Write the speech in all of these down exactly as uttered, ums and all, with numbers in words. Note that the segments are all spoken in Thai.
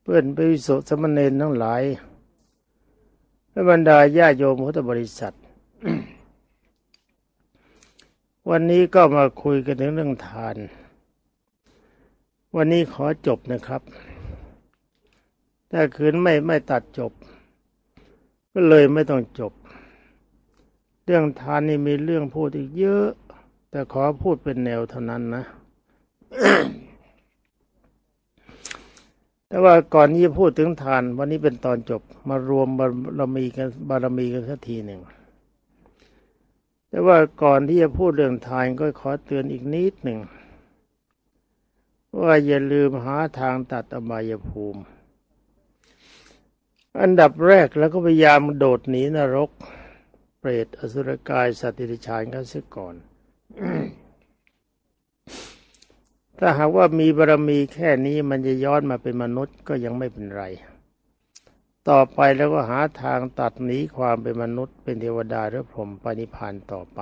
เพื่อนภิกษุสามเณรทั้งหลายและบรรดาญาโยมพุทธบริษัท วันนี้ก็มาคุยกันถึงเรื่องทานวันนี้ขอจบนะครับถ้าคืนไม่ไม่ตัดจบก็เลยไม่ต้องจบเรื่องทานนี่มีเรื่องพูดอีกเยอะแต่ขอพูดเป็นแนวเท่านั้นนะ แต่ว่าก่อนที่จะพูดถึงทานวันนี้เป็นตอนจบมารวมบารมีกันบารมีกันสักทีหนึ่งแต่ว่าก่อนที่จะพูดเรื่องทานก็ขอเตือนอีกนิดหนึ่งว่าอย่าลืมหาทางตัดอบายภูมิอันดับแรกแล้วก็พยายามโดดหนีนรกเปรตอสุรกายสัตว์เดรัจฉานกันเสียก่อน ถ้าหากว่ามีบารมีแค่นี้มันจะย้อนมาเป็นมนุษย์ก็ยังไม่เป็นไรต่อไปแล้วก็หาทางตัดหนีความเป็นมนุษย์เป็นเทวดาหรือพรหมไปนิพพานต่อไป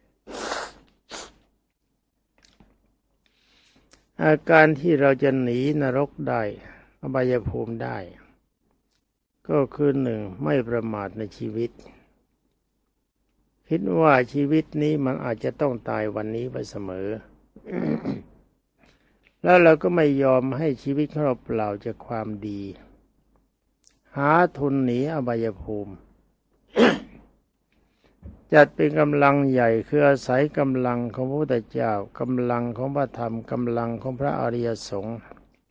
อาการที่เราจะหนีนรกได้อบายภูมิได้ก็คือหนึ่งไม่ประมาทในชีวิตคิดว่าชีวิตนี้มันอาจจะต้องตายวันนี้ไปเสมอ แล้วเราก็ไม่ยอมให้ชีวิตของเราเปล่าจากความดีหาทุนหนีอบายภูมิ จัดเป็นกำลังใหญ่คืออาศัยกำลังของพระพุทธเจ้ากำลังของพระธรรมกำลังของพระอริยสงฆ์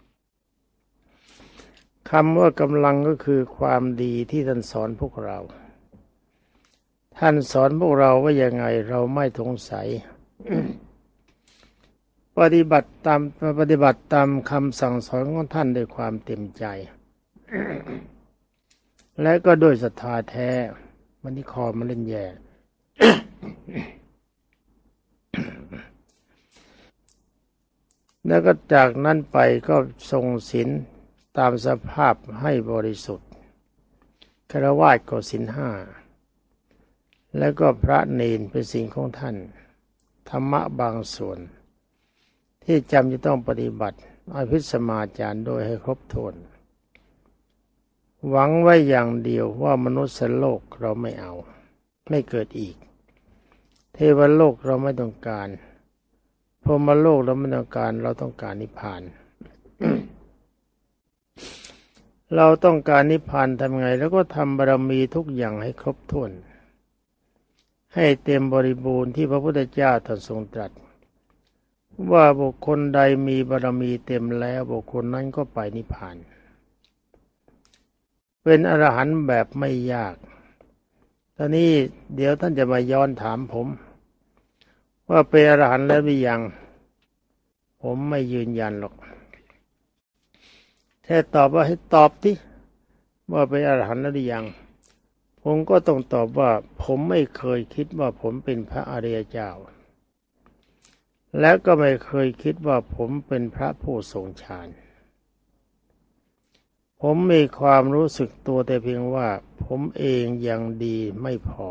คำว่ากำลังก็คือความดีที่ท่านสอนพวกเราท่านสอนพวกเราว่ายังไงเราไม่สงสัย ปฏิบัติตามปฏิบัติตามคำสั่งสอนของท่านด้วยความเต็มใจ และก็ด้วยศรัทธาแท้มันที่คอมันเล่นแย่ แล้วก็จากนั้นไปก็ทรงศีลตามสภาพให้บริสุทธิ์ฆราวาสก็ศีลห้าแล้วก็พระเณรเป็นสิ่งของท่านธรรมะบางส่วนที่จำจะต้องปฏิบัติอภิสมาจารย์โดยให้ครบถ้วนหวังไว้อย่างเดียวว่ามนุษย์โลกเราไม่เอาไม่เกิดอีกเทวโลกเราไม่ต้องการพรหมโลกเราไม่ต้องการเราต้องการนิพพาน เราต้องการนิพพานทำไงแล้วก็ทำบารมีทุกอย่างให้ครบถ้วนให้เต็มบริบูรณ์ที่พระพุทธเจ้าตรัสทรงตรัสว่าบุคคลใดมีบารมีเต็มแล้วบุคคลนั้นก็ไปนิพพานเป็นอรหันต์แบบไม่ยากตอนนี้เดี๋ยวท่านจะมาย้อนถามผมว่าเป็นอรหันต์แล้วหรือยังผมไม่ยืนยันหรอกแค่ตอบว่าให้ตอบที่ว่าเป็นอรหันต์แล้วหรือยังผมก็ต้องตอบว่าผมไม่เคยคิดว่าผมเป็นพระอริยเจ้าและก็ไม่เคยคิดว่าผมเป็นพระผู้ทรงฌานผมมีความรู้สึกตัวแต่เพียงว่าผมเองยังดีไม่พอ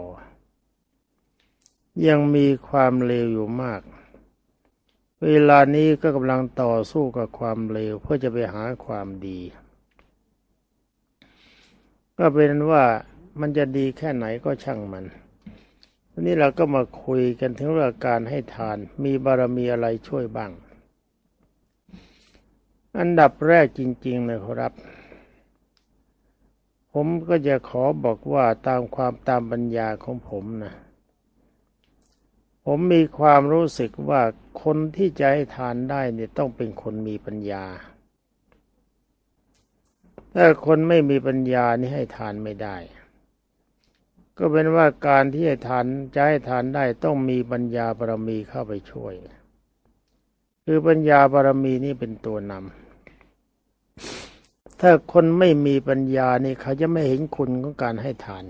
ยังมีความเลวอยู่มากเวลานี้ก็กำลังต่อสู้กับความเลวเพื่อจะไปหาความดีก็เป็นว่ามันจะดีแค่ไหนก็ช่างมันทีนี้เราก็มาคุยกันถึงเรื่องการให้ทานมีบารมีอะไรช่วยบ้างอันดับแรกจริงๆนะครับผมก็จะขอบอกว่าตามความตามปัญญาของผมนะผมมีความรู้สึกว่าคนที่จะให้ทานได้เนี่ยต้องเป็นคนมีปัญญาถ้าคนไม่มีปัญญานี่ให้ทานไม่ได้ก็เป็นว่าการที่ให้ทานจะให้ทานได้ต้องมีปัญญาบารมีเข้าไปช่วยคือปัญญาบารมีนี่เป็นตัวนำถ้าคนไม่มีปัญญานี่เขาจะไม่เห็นคุณของการให้ทาน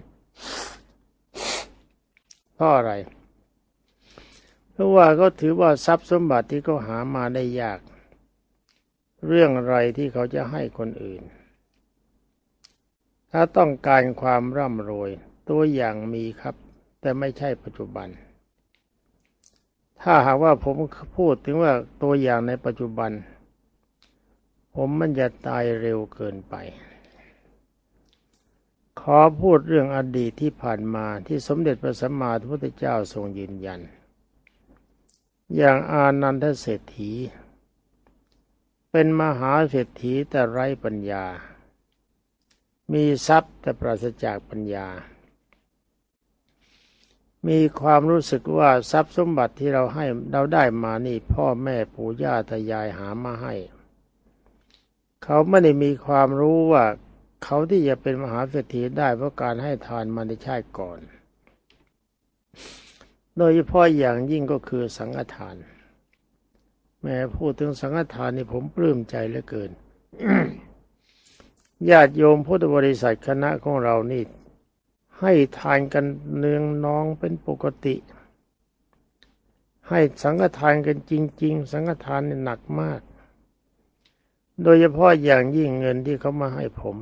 เพราะอะไรเพราะว่าเขาถือว่าทรัพย์สมบัติที่เขาหามาได้ยากเรื่องอะไรที่เขาจะให้คนอื่นถ้าต้องการความร่ำรวยตัวอย่างมีครับแต่ไม่ใช่ปัจจุบันถ้าหากว่าผมพูดถึงว่าตัวอย่างในปัจจุบันผผมมันจะตายเร็วเกินไปขอพูดเรื่องอดีตที่ผ่านมาที่สมเด็จพระสัมมาสัมพุทธเจ้าทรงยืนยันอย่างอานันทเศรษฐีเป็นมหาเศรษฐีแต่ไร้ปัญญามีทรัพย์แต่ปราศจากปัญญามีความรู้สึกว่าทรัพย์สมบัติที่เราให้เราได้มานี่พ่อแม่ปู่ย่าตายายหามาให้เขาไม่ได้มีความรู้ว่าเขาที่จะเป็นมหาเศรษฐีได้เพราะการให้ทานมาในชาติก่อนโดยเฉพาะอย่างยิ่งก็คือสังฆทานแม้พูดถึงสังฆทานนี่ผมปลื้มใจเหลือเกิน ญาติโยมพุทธบริษัทคณะของเรานี่ให้ทานกันเนืองนองเป็นปกติให้สังฆทานกันจริงๆสังฆทานนี่หนักมากโดยเฉพาะอย่างยิ่งเงินที่เขามาให้ผม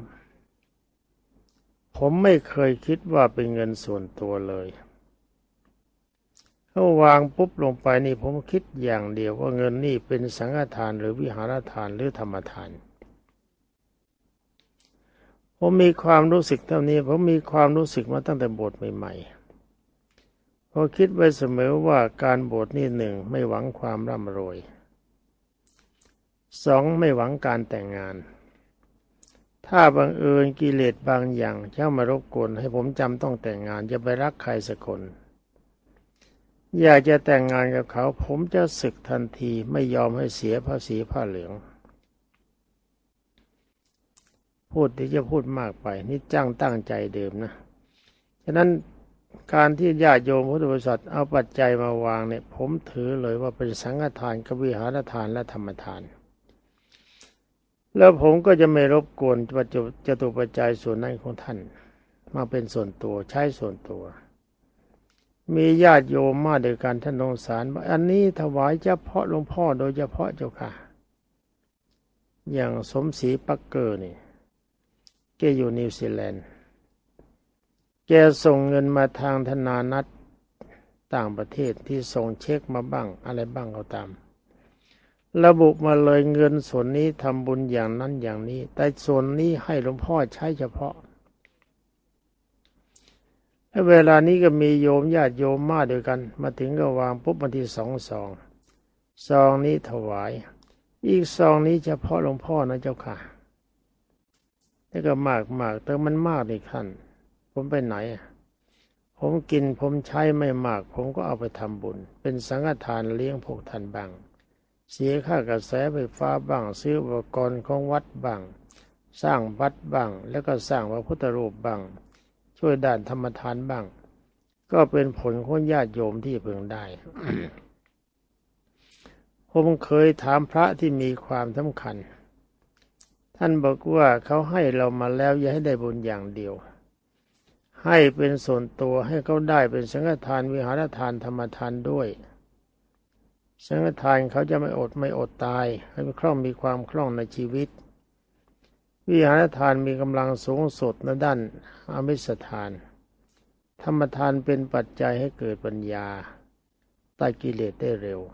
ผมไม่เคยคิดว่าเป็นเงินส่วนตัวเลยเขาวางปุ๊บลงไปนี่ผมคิดอย่างเดียวว่าเงินนี่เป็นสังฆทานหรือวิหารทานหรือธรรมทานผมมีความรู้สึกเท่านี้ผมมีความรู้สึกมาตั้งแต่บวชใหม่ๆเพราะคิดไว้เสมอว่าการบวชนี่หนึ่งไม่หวังความร่ำรวยสองไม่หวังการแต่งงานถ้าบังเอิญกิเลสบางอย่างเข้ามารบกวนให้ผมจำต้องแต่งงานจะไปรักใครสักคนอยากจะแต่งงานกับเขาผมจะสึกทันทีไม่ยอมให้เสียภาษีผ้าเหลืองพูดที่จะพูดมากไปนี่จ้างตั้งใจเดิมนะฉะนั้นการที่ญาติโยมพุทธบริษัทเอาปัจจัยมาวางเนี่ยผมถือเลยว่าเป็นสังฆทานกับวิหารทานและธรรมทานแล้วผมก็จะไม่รบกวนปัจจุจตุปัจจัยส่วนนั้นของท่านมาเป็นส่วนตัวใช้ส่วนตัวมีญาติโยมมาด้วยกันท่านองค์สารว่าอันนี้ถวายเฉพาะหลวงพ่อโดยเฉพาะเจ้าค่ะอย่างสมศรีปักเกอร์นี่แกอยู่นิวซีแลนด์แกส่งเงินมาทางธนานัตต่างประเทศที่ส่งเช็คมาบ้างอะไรบ้างก็ตามระบุมาเลยเงินส่วนนี้ทำบุญอย่างนั้นอย่างนี้แต่ส่วนนี้ให้หลวงพ่อใช้เฉพาะเวลานี้ก็มีโยมญาติโยมมาด้วยกันมาถึงก็วางปุ๊บมาที่สองซองซองนี้ถวายอีกซองนี้เฉพาะหลวงพ่อนะเจ้าค่ะนี่ก็มากมากแต่มันมากอีกท่านผมไปไหนผมกินผมใช้ไม่มากผมก็เอาไปทำบุญเป็นสังฆทานเลี้ยงพวกท่านบ้างเสียค่ากระแสไฟฟ้าบ้างซื้ออุปกรณ์ของวัดบ้างสร้างวัดบ้างแล้วก็สร้างพระพุทธรูปบ้างช่วยด้านธรรมทานบ้างก็เป็นผลของญาติโยมที่พึงได้ ผมเคยถามพระที่มีความสำคัญท่านบอกว่าเขาให้เรามาแล้วอย่าให้ได้บุญอย่างเดียวให้เป็นส่วนตัวให้เขาได้เป็นสังฆทานวิหารทานธรรมทานด้วยสังฆทานเขาจะไม่อดไม่อดตายให้มีคล่องมีความคล่องในชีวิตวิหารทานมีกำลังสูงสุดในด้านอมิสทานธรรมทานเป็นปัจจัยให้เกิดปัญญาตัดกิเลสได้เร็ว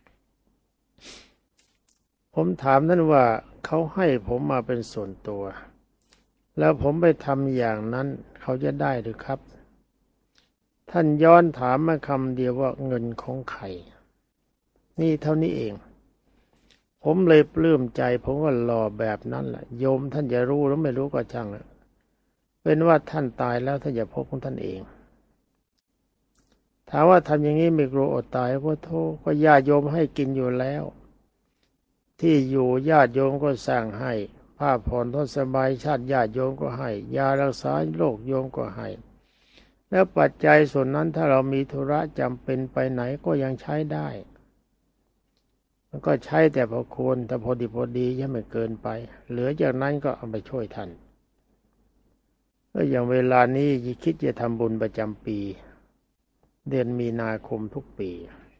ผมถามท่านว่าเขาให้ผมมาเป็นส่วนตัวแล้วผมไปทำอย่างนั้นเขาจะได้หรือครับท่านย้อนถามมาคำเดียวว่าเงินของใครนี่เท่านี้เองผมเลยปลื้มใจผมก็รอแบบนั้นแหละโยมท่านจะรู้หรือไม่รู้ก็ช่างเป็นว่าท่านตายแล้วท่านจะพบของท่านเองถามว่าทำอย่างนี้ไม่กลัวอดตายเพราะโทษก็ญาติโยมให้กินอยู่แล้วที่อยู่ญาติโยมก็สร้างให้ผ้าผ่อนทนสบายชาติญาติโยมก็ให้ยารักษาโรคโยมก็ให้แล้วปัจจัยส่วนนั้นถ้าเรามีธุระจำเป็นไปไหนก็ยังใช้ได้มันก็ใช้แต่พอควรแต่พอดีพอดียังไม่เกินไปเหลือจากนั้นก็เอาไปช่วยท่านก็อย่างเวลานี้คิดจะทำบุญประจำปีเดือนมีนาคมทุกปี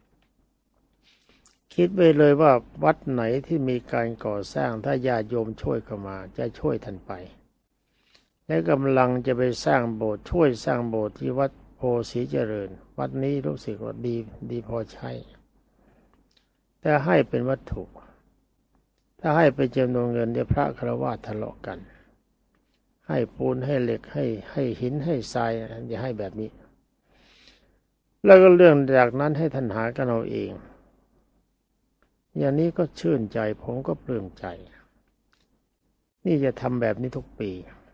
คิดไว้เลยว่าวัดไหนที่มีการก่อสร้างถ้าญาติโยมช่วยเข้ามาจะช่วยท่านไปและกำลังจะไปสร้างโบสถ์ช่วยสร้างโบสถ์ที่วัดโพศรีเจริญวัดนี้รู้สึกว่าดีดีพอใช้แต่ให้เป็นวัตถุถ้าให้ไปจำนวนเงินเดี๋ยวพระฆราวาสทะเลาะกันให้ปูนให้เหล็กให้ให้หินให้ทรายอย่าให้แบบนี้แล้วก็เรื่องจากนั้นให้ท่านหากันเอาเองอย่างนี้ก็ชื่นใจผมก็ปลื้มใจนี่จะทำแบบนี้ทุกปี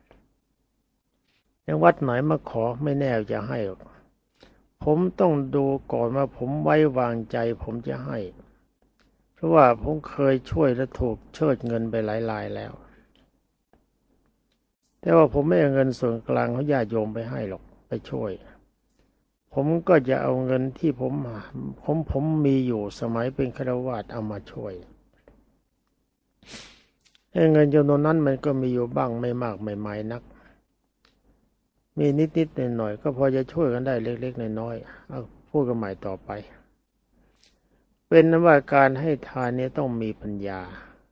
อย่างวัดไหนมาขอไม่แน่จะให้หรอกผมต้องดูก่อนว่าผมไว้วางใจผมจะให้เพราะว่าผมเคยช่วยและถูกเชิดเงินไปหลายรายแล้วแต่ว่าผมไม่เอาเงินส่วนกลางเขาญาติโยมไปให้หรอกไปช่วยผมก็จะเอาเงินที่ผมผมผมมีอยู่สมัยเป็นฆราวาสเอามาช่วยเงินจำนวนนั้นมันก็มีอยู่บ้างไม่มากไม่มายนักมีนิดๆหน่อยๆก็พอจะช่วยกันได้เล็กๆน้อยๆเอาพูดกันใหม่ต่อไปเป็นนั้นว่าการให้ทานนี้ต้องมีปัญญา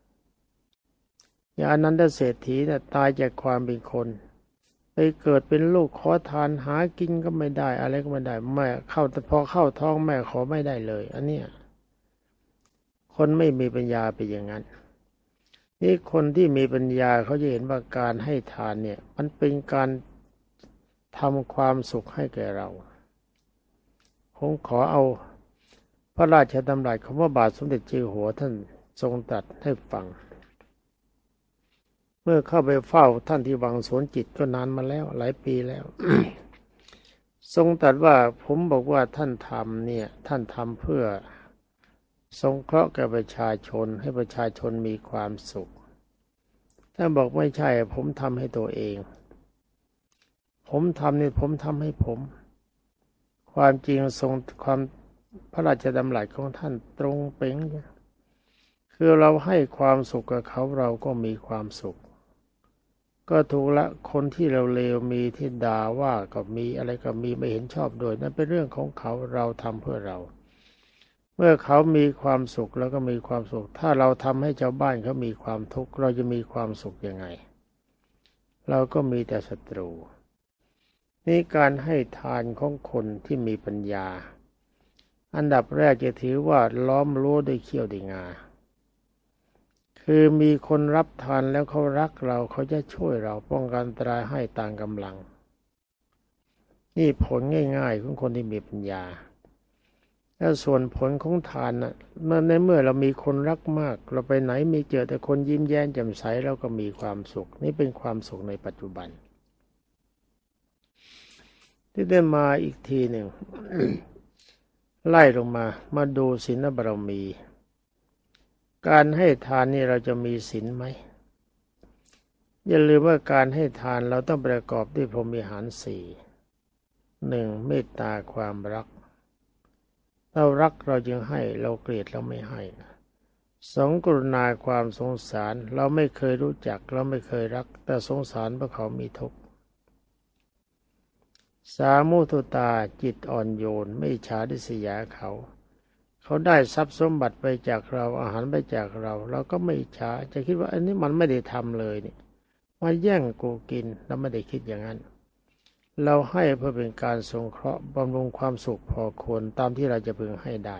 อย่างอนันตเศรษฐีน่ะตายจากความเป็นคนไปเกิดเป็นลูกขอทานหากินก็ไม่ได้อะไรก็ไม่ได้แม่เข้าแต่พอเข้าท้องแม่ขอไม่ได้เลยอันเนี้ยคนไม่มีปัญญาเป็นอย่างนั้นนี่คนที่มีปัญญาเขาจะเห็นว่าการให้ทานเนี่ยมันเป็นการทำความสุขให้แก่เราผมขอเอาพระราชดำรัสของพระบาทสมเด็จเจ้าอยู่หัวท่านทรงตรัสให้ฟังเมื่อเข้าไปเฝ้าท่านที่วังสวนจิตก็นานมาแล้วหลายปีแล้ว ทรงตรัสว่าผมบอกว่าท่านทำเนี่ยท่านทำเพื่อสงเคราะห์แก่ประชาชนให้ประชาชนมีความสุขท่านบอกไม่ใช่ผมทำให้ตัวเองผมทำนี่ผมทำให้ผมความจริงทรงความพระราชดำรัสของท่านตรงเป๊งคือเราให้ความสุขกับเขาเราก็มีความสุขก็ถูกละคนที่เราเลวมีที่ด่าว่าก็มีอะไรก็มีไม่เห็นชอบโดยนั่นเป็นเรื่องของเขาเราทำเพื่อเราเมื่อเขามีความสุขแล้วก็มีความสุขถ้าเราทำให้ชาวบ้านเขามีความทุกข์เราจะมีความสุขยังไงเราก็มีแต่ศัตรูนี่การให้ทานของคนที่มีปัญญาอันดับแรกจะถือว่าล้อมรั้วด้วยเขี้ยวด้วยงาคือมีคนรับทานแล้วเขารักเราเขาจะช่วยเราป้องกันอันตรายให้ตามกำลังนี่ผลง่ายๆของคนที่มีปัญญาแล้วส่วนผลของทานน่ะเมื่อในเมื่อเรามีคนรักมากเราไปไหนมีเจอแต่คนยิ้มแย้มแจ่มใสเราก็มีความสุขนี่เป็นความสุขในปัจจุบันที่ได้มาอีกทีหนึ่ง ไล่ลงมามาดูศีลบารมีการให้ทานนี่เราจะมีศีลไหมอย่าลืมว่าการให้ทานเราต้องประกอบด้วยพรหมิหารสี่หนึ่งเมตตาความรักเรารักเราจึงให้เราเกลียดเราไม่ให้สองกรุณาความสงสารเราไม่เคยรู้จักเราไม่เคยรักแต่สงสารเพราะเขามีทุกข์สามมุทุตาจิตอ่อนโยนไม่อิจฉาริษยาเขาเขาได้ทรัพย์สมบัติไปจากเราอาหารไปจากเราเราก็ไม่อิจฉาจะคิดว่าอันนี้มันไม่ได้ทำเลยนี่มาแย่งกูกินเราไม่ได้คิดอย่างนั้นเราให้เพื่อเป็นการสงเคราะห์บำรุงความสุขพอควรตามที่เราจะพึงให้ได้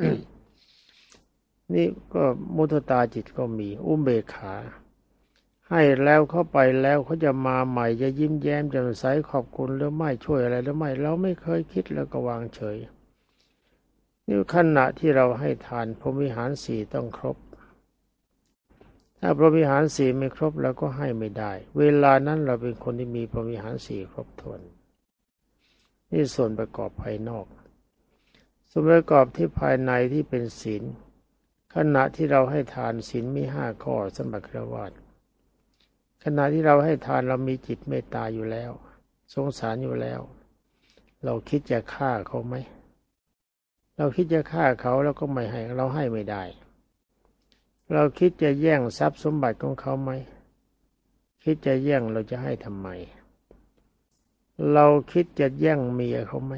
นี่ก็มุทุตาจิตก็มีอุเบกขาให้แล้วเข้าไปแล้วเขาจะมาใหม่จะยิ้มแย้มแจ่มใสขอบคุณหรือไม่ช่วยอะไรหรือไม่เราไม่เคยคิดแล้วก็วางเฉยนี่ขณะที่เราให้ทานพรหมิหารสี่ต้องครบถ้าพรหมิหารสี่ไม่ครบเราก็ให้ไม่ได้เวลานั้นเราเป็นคนที่มีพรหมิหารสี่ครบถ้วนนี่ส่วนประกอบภายนอกส่วนประกอบที่ภายในที่เป็นศีลขณะที่เราให้ทานศีลมีห้าข้อสำหรับฆราวาสขณะที่เราให้ทานเรามีจิตเมตตาอยู่แล้วสงสารอยู่แล้วเราคิดจะฆ่าเขาไหมเราคิดจะฆ่าเขาแล้วก็ไม่ให้เราให้ไม่ได้เราคิดจะแย่งทรัพย์สมบัติของเขาไหมคิดจะแย่งเราจะให้ทำไมเราคิดจะแย่งเมียเขาไหม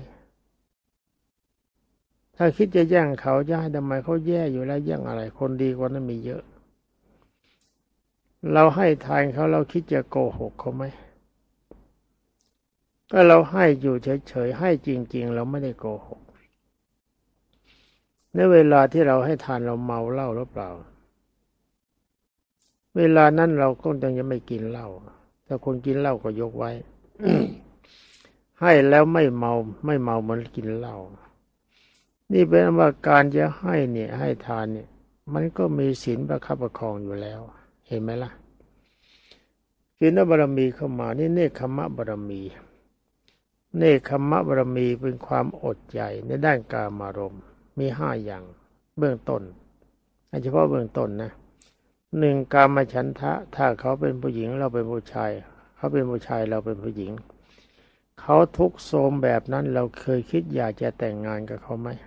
ถ้าคิดจะแย่งเขาจะให้ทำไมเขาแย่อยู่แล้วแย่งอะไรคนดีกว่านั้นมีเยอะเราให้ทานเขาเราคิดจะโกหกเขาไหมก็เราให้อยู่เฉยๆให้จริงๆเราไม่ได้โกหกในเวลาที่เราให้ทานเราเมาเหล้าหรือเปล่าเวลานั้นเราก็ยังจะไม่กินเหล้าถ้าคนกินเหล้าก็ยกไว้ ให้แล้วไม่เมาไม่เมาเหมือนกินเหล้านี่เป็นว่าการจะให้เนี่ยให้ทานเนี่ยมันก็มีศีลประคับประคองอยู่แล้วเห็นไหมล่ะศีลบารมีเข้ามานี่เนคขมะบารมีเนคขมะบารมีเป็นความอดใจในด้านกามารมณ์มีห้าอย่างเบื้องต้นเฉพาะเบื้องต้นนะหนึ่งกามฉันทะถ้าเขาเป็นผู้หญิงเราเป็นผู้ชายเขาเป็นผู้ชายเราเป็นผู้หญิงเขาทุกข์โทรมแบบนั้นเราเคยคิดอยากจะแต่งงานกับเขาไหม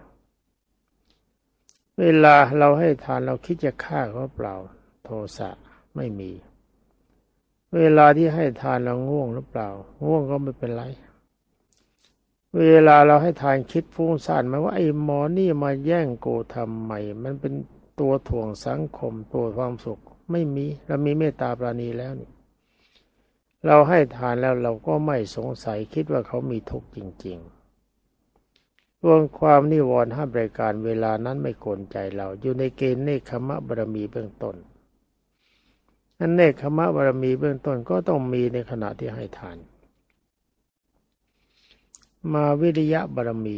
เวลาเราให้ทานเราคิดจะฆ่าเขาเปล่าโทสะไม่มีเวลาที่ให้ทานเราง่วงหรือเปล่าง่วงก็ไม่เป็นไรเวลาเราให้ทานคิดฟุ้งซ่านไหมว่าไอ้หมอนี่มาแย่งกูทำไมมันเป็นตัวถ่วงสังคมตัวความสุขไม่มีเรามีเมตตาปราณีแล้วนี่เราให้ทานแล้วเราก็ไม่สงสัยคิดว่าเขามีทุกข์จริงๆรวมความนิวรณ์ห้าประการเวลานั้นไม่กวนใจเราอยู่ในเกณฑ์เนคขมะบารมีเบื้องต้นอันเนคขมะบารมีเบื้องต้นก็ต้องมีในขณะที่ให้ทานมาวิริยะบารมี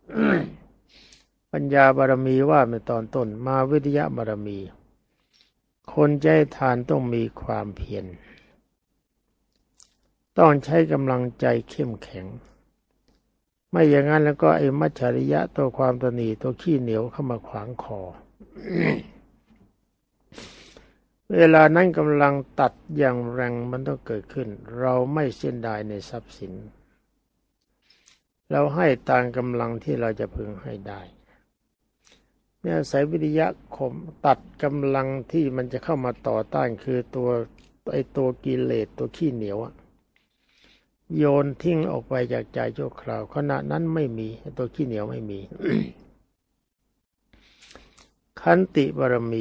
ปัญญาบารมีว่าในตอนต้นมาวิริยะบารมีคนจะให้ทานต้องมีความเพียรต้องใช้กำลังใจเข้มแข็งไม่อย่างนั้นแล้วก็ไอ้มัจฉริยะตัวความตนีตัวขี้เหนียวเข้ามาขวางคอ เวลานั้นกำลังตัดอย่างแรงมันต้องเกิดขึ้นเราไม่เสียดายในทรัพย์สินเราให้ตามกำลังที่เราจะพึงให้ได้เนี่ยอาศัยวิริยะข่มตัดกำลังที่มันจะเข้ามาต่อต้านคือตัวไอ้ตัวกิเลสตัวขี้เหนียวโยนทิ้งออกไปจากใจชั่วคราวขณะนั้นไม่มีตัวขี้เหนียวไม่มี ขันติบารมี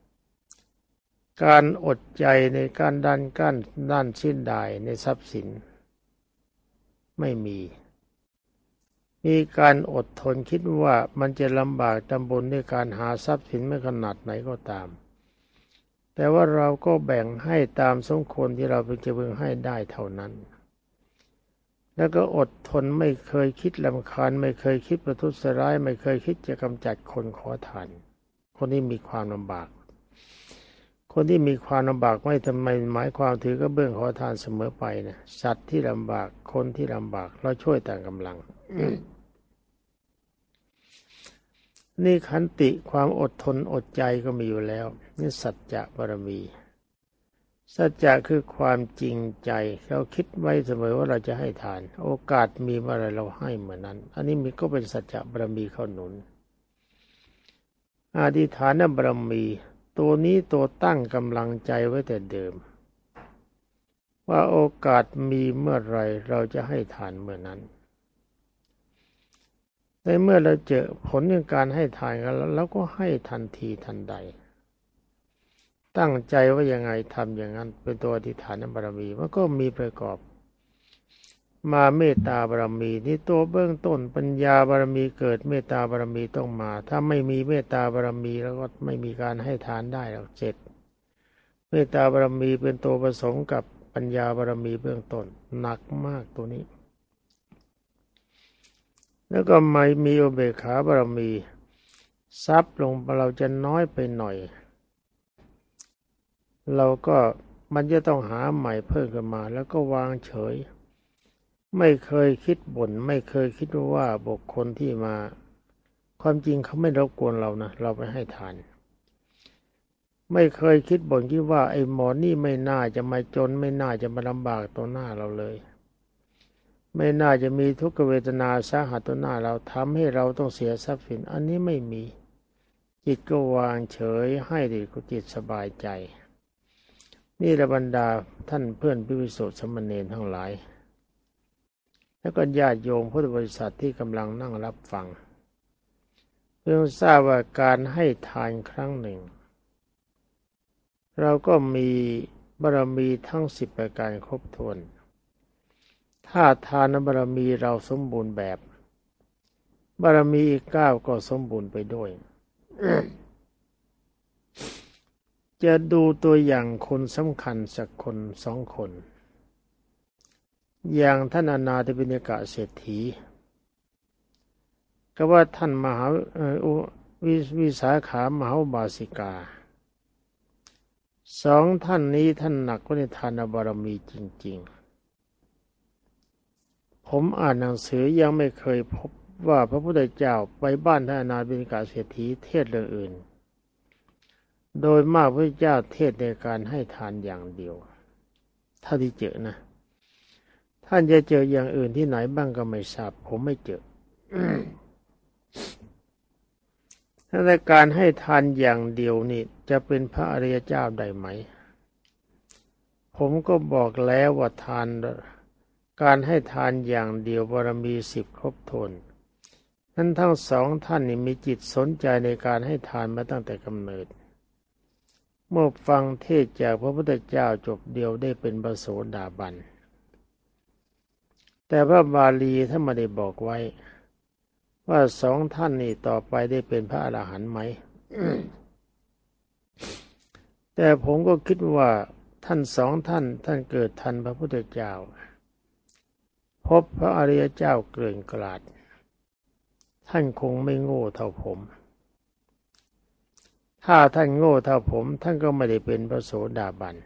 การอดใจในการดันกั้นด้านสิ้นดายในทรัพย์สินไม่มีมีการอดทนคิดว่ามันจะลำบากจำบนในการหาทรัพย์สินไม่ขนาดไหนก็ตามแต่ว่าเราก็แบ่งให้ตามสมควรที่เราเป็นจะพึงให้ได้เท่านั้นแล้วก็อดทนไม่เคยคิดรำคาญไม่เคยคิดประทุษร้ายไม่เคยคิดจะกำจัดคนขอทานคนที่มีความลำบากคนที่มีความลำบากไม่ทำไมหมายความถือก็เบื้องขอทานเสมอไปนะสัตว์ที่ลำบากคนที่ลำบากเราช่วยต่างกำลัง นี่ขันติความอดทนอดใจก็มีอยู่แล้วนี่สัจจะบารมีสัจจะคือความจริงใจเราคิดไว้เสมอว่าเราจะให้ทานโอกาสมีเมื่อไรเราให้เหมือนนั้นอันนี้มันก็เป็นสัจจะบารมีเข้าหนุนอธิษฐานบารมีตัวนี้ตัวตั้งกำลังใจไว้แต่เดิมว่าโอกาสมีเมื่อไรเราจะให้ทานเมื่อนั้นในเมื่อเราเจอผลของการให้ทานกันแล้วเราก็ให้ทันทีทันใดตั้งใจว่ายังไงทำอย่างนั้นเป็นตัวอธิษฐานบารมีมันก็มีประกอบมาเมตตาบารมีนี่ตัวเบื้องต้นปัญญาบารมีเกิดเมตตาบารมีต้องมาถ้าไม่มีเมตตาบารมีแล้วก็ไม่มีการให้ทานได้หรอกเจ็ดเมตตาบารมีเป็นตัวผสมกับปัญญาบารมีเบื้องต้นหนักมากตัวนี้แล้วก็ไม่มีอุเบกขาบารมีทรัพย์ลงเราจะน้อยไปหน่อยเราก็มันจะต้องหาใหม่เพิ่มขึ้นมาแล้วก็วางเฉยไม่เคยคิดบ่นไม่เคยคิดว่าบุคคลที่มาความจริงเขาไม่รบกวนเรานะเราไปให้ทานไม่เคยคิดบ่นคิดว่าไอ้หมอนี่ไม่น่าจะมาจนไม่น่าจะมาลำบากต่อหน้าเราเลยไม่น่าจะมีทุกขเวทนาสาหัสต่อหน้าเราทำให้เราต้องเสียทรัพย์สินอันนี้ไม่มีจิตก็วางเฉยให้ดีก็จิตสบายใจนี่ระบรรดาท่านเพื่อนภิกษุสามเณรทั้งหลายแล้วก็ญาติโยมพุทธบริษัทที่กำลังนั่งรับฟังเพื่อทราบว่าการให้ทานครั้งหนึ่งเราก็มีบารมีทั้งสิบประการครบถ้วนถ้าทานบารมีเราสมบูรณ์แบบบารมีอีกเก้าก็สมบูรณ์ไปด้วยจะดูตัวอย่างคนสำคัญสักคนสองคนอย่างท่านอนาถบิณกเศรษฐีก็ว่าท่านมหาวิวิสาขามหาบาสิกาสองท่านนี้ท่านหนักในทานบารมีจริงๆผมอ่านหนังสือยังไม่เคยพบว่าพระพุทธเจ้าไปบ้านท่านอนาถบิณกเศรษฐีเทศเรื่องอื่นโดยมากพระเจ้าเทศในการให้ทานอย่างเดียวถ้าที่เจอนะท่านจะเจออย่างอื่นที่ไหนบ้างก็ไม่ทราบผมไม่เจอ ถ้าในการให้ทานอย่างเดียวนี่จะเป็นพระอริยเจ้าได้ไหมผมก็บอกแล้วว่าทานการให้ทานอย่างเดียวบารมีสิบครบถ้วนนั้นทั้งสองท่านนี่มีจิตสนใจในการให้ทานมาตั้งแต่กำเนิดเมื่อฟังเทศจากพระพุทธเจ้าจบเดียวได้เป็นพระโสดาบันแต่พระบาลีท่านไม่ได้บอกไว้ว่าสองท่านนี้ต่อไปได้เป็นพระอรหันต์ไหม แต่ผมก็คิดว่าท่านสองท่านท่านเกิดทันพระพุทธเจ้าพบพระอริยเจ้าเกลื่อนกลาดท่านคงไม่โง่เท่าผมถ้าท่านโง่เท่าผมท่านก็ไม่ได้เป็นพระโสดาบัน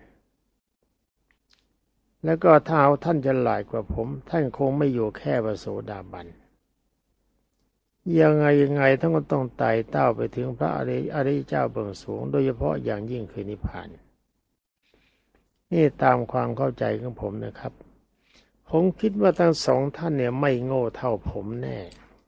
แล้วก็ถ้าท่านจะหลายกว่าผมท่านคงไม่อยู่แค่พระโสดาบันยังไงยังไงท่านก็ต้องไต่เต้าไปถึงพระอริอริยเจ้าเบื้องสูงโดยเฉพาะอย่างยิ่งคือนิพพานนี่ตามความเข้าใจของผมนะครับผมคิดว่าทั้งสองท่านเนี่ยไม่โง่เท่าผมแน่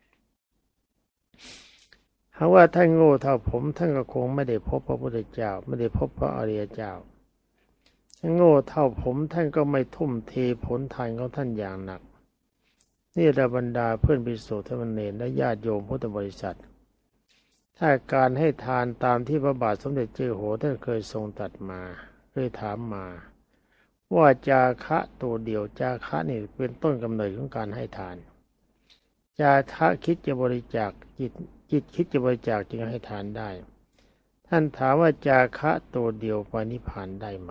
หากว่าท่านโง่เท่าผมท่านก็คงไม่ได้พบพระพุทธเจ้าไม่ได้พบพระอริยเจ้าถ้าโง่เท่าผมท่านก็ไม่ทุ่มเทผลทานของท่านอย่างหนักนี่ระบรรดาเพื่อนภิกษุสามเณรและญาติโยมพุทธบริษัทถ้าการให้ทานตามที่พระบาทสมเด็จเจ้าอยู่หัวท่านเคยทรงตรัสมาเคยถามมาว่าจาคะตัวเดียวจาคะนี่เป็นต้นกำเนิดของการให้ทานจาคะคิดจะบริจาคจิตจิตคิดจะบริจาคจึงให้ทานได้ท่านถามว่าจาคะตัวเดียวไปนิพพานได้ไหม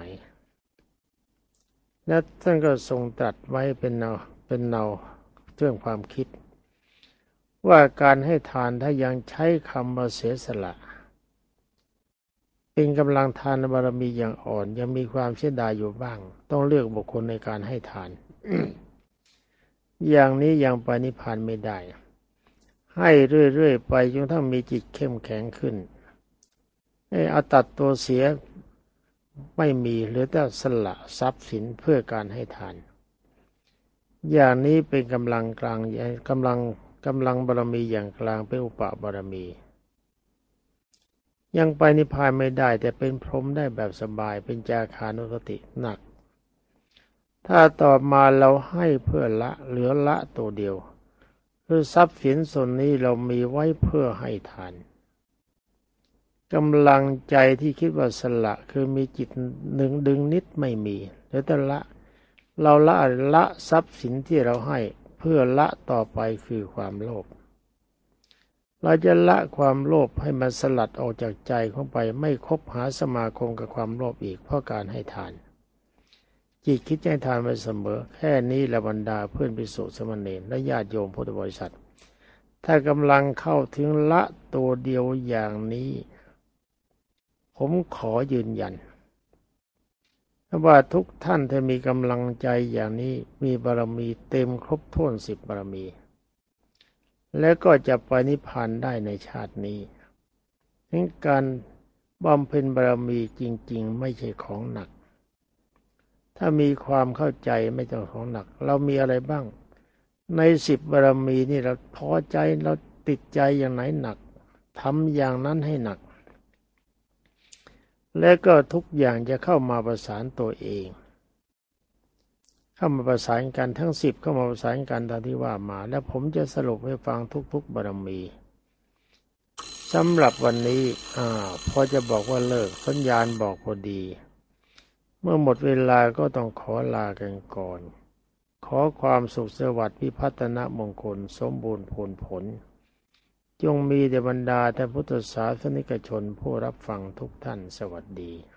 และท่านก็ทรงตรัสไว้เป็นเนาเป็นเนาเรื่องความคิดว่าการให้ทานถ้ายังใช้คำว่าเสียสละเป็นกำลังทานบารมีอย่างอ่อนยังมีความเสียดายอยู่บ้างต้องเลือกบุคคลในการให้ทาน อย่างนี้ยังไปนิพพานไม่ได้ให้เรื่อยๆไปจนทั้งมีจิตเข้มแข็งขึ้นให้เอาตัดตัวเสียไม่มีหรือแต่สละทรัพย์สินเพื่อการให้ทานอย่างนี้เป็นกำลังกลางกำลังกำลังบารมีอย่างกลางเป็นอุปบารมียังไปนิพพานไม่ได้แต่เป็นพรหมได้แบบสบายเป็นจาคานุสติหนักถ้าต่อมาเราให้เพื่อละเหลือละตัวเดียวคือทรัพย์สินส่วนนี้เรามีไว้เพื่อให้ทานกำลังใจที่คิดว่าสละคือมีจิตหนึ่งดึงนิดไม่มีแล้วแต่ละเราละละทรัพย์สินที่เราให้เพื่อละต่อไปคือความโลภเราจะละความโลภให้มันสลัดออกจากใจของไปไม่คบหาสมาคมกับความโลภอีกเพราะการให้ทานจิตคิดให้ทานไว้เสมอแค่นี้ละบรรดาเพื่อนภิกษุสามเณรและญาติโยมพุทธบริษัทถ้ากำลังเข้าถึงละตัวเดียวอย่างนี้ผมขอยืนยันว่าทุกท่านถ้ามีกำลังใจอย่างนี้มีบารมีเต็มครบถ้วนสิบบารมีและก็จะไปนิพพานได้ในชาตินี้ทั้งการบำเพ็ญบารมีจริงๆไม่ใช่ของหนักถ้ามีความเข้าใจไม่ต้องของหนักเรามีอะไรบ้างในสิบบารมีนี่เราพอใจเราติดใจอย่างไหนหนักทำอย่างนั้นให้หนักและก็ทุกอย่างจะเข้ามาประสานตัวเองเข้ามาประสานกันทั้งสิบเข้ามาประสานกันตามที่ว่ามาแล้วผมจะสรุปให้ฟังทุกๆบารมีสำหรับวันนี้อ่าพอจะบอกว่าเลิกสัญญาณบอกพอดีเมื่อหมดเวลาก็ต้องขอลากันก่อนขอความสุขสวัสดิ์พิพัฒนมงคลสมบูรณ์ผลผลจงมีแด่บรรดาท่านพุทธศาสนิกชนผู้รับฟังทุกท่านสวัสดี